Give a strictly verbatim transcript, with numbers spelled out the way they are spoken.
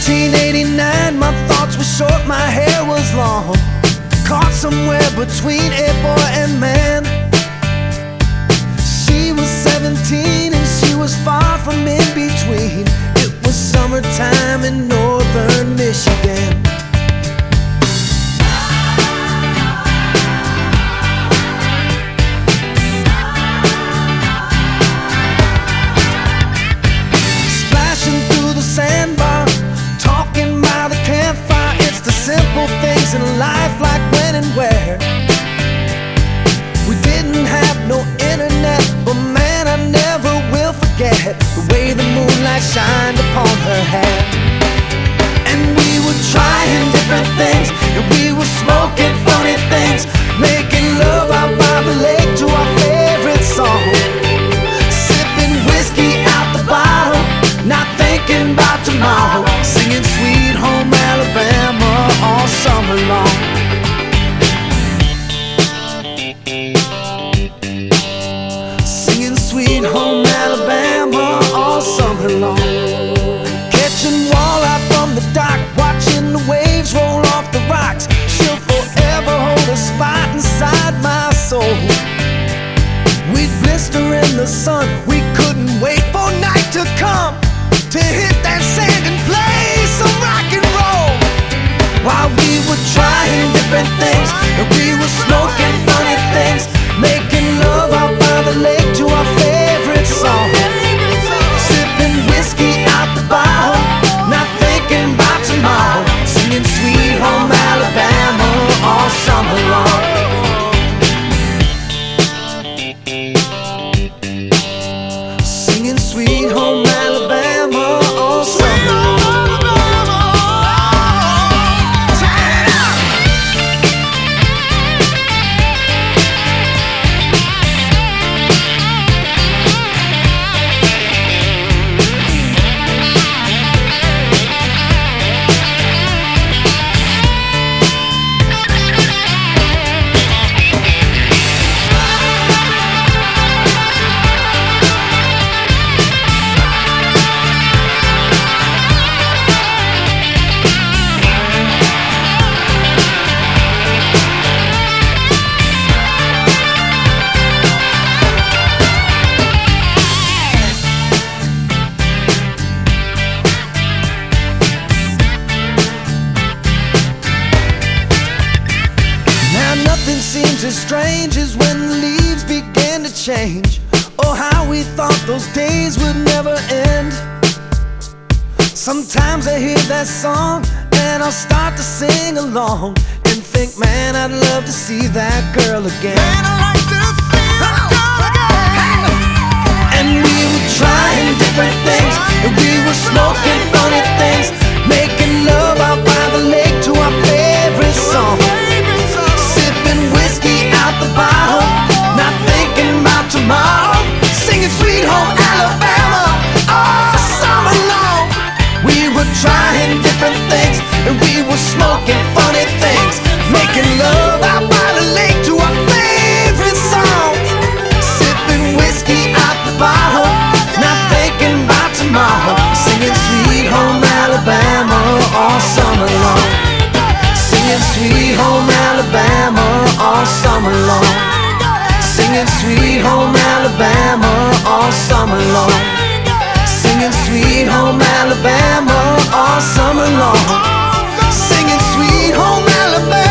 nineteen eighty-nine, my thoughts were short, my hair was long, caught somewhere between a boy and man. She was seventeen and she was far from in between. It was summertime in northern Michigan. Splashing through the sandbar, talking by the campfire. It's the simple things in life, like when and where. We didn't have no internet, but man, I never will forget the way the moonlight shined upon her hair. And we were trying different things, and we were smoking funny things, making love out by the lake to our favorite song, sipping whiskey out the bottle, not thinking about tomorrow, singing Sweet Home Alabama all summer long. Singing Sweet Home Alabama all summer long. Catching walleye from the dock, watching the waves roll off the rocks. She'll forever hold a spot inside my soul. We'd blister in the sun, we couldn't wait for night to come to hit that sand and play some rock and roll. While we were trying different things, and we were smoking funny things, making love out by the lake to our favorite song, sipping whiskey out the bottle, not thinking about tomorrow, singing Sweet Home Alabama all summer long. Singing Sweet Home Alabama all summer long. Nothing seems as strange as when the leaves began to change. Oh, how we thought those days would never end. Sometimes I hear that song and I'll start to sing along and think, man, I'd love to see that girl again. Man, I'd like to see that girl again. And we were trying different things, and we were smoking funny things, making love out by the lake to our favorite song, whiskey out the bottle, not thinking about tomorrow, singing Sweet Home Alabama all summer long. We were trying different things, and we were smoking funny things, making love out by the lake to our favorite songs, sipping whiskey out the bottle, not thinking about tomorrow, singing Sweet Home Alabama all summer long. Singing Sweet Home Alabama all summer long. Singing Sweet Home Alabama all summer long. Singing Sweet Home Alabama all summer long. Singing Sweet Home Alabama.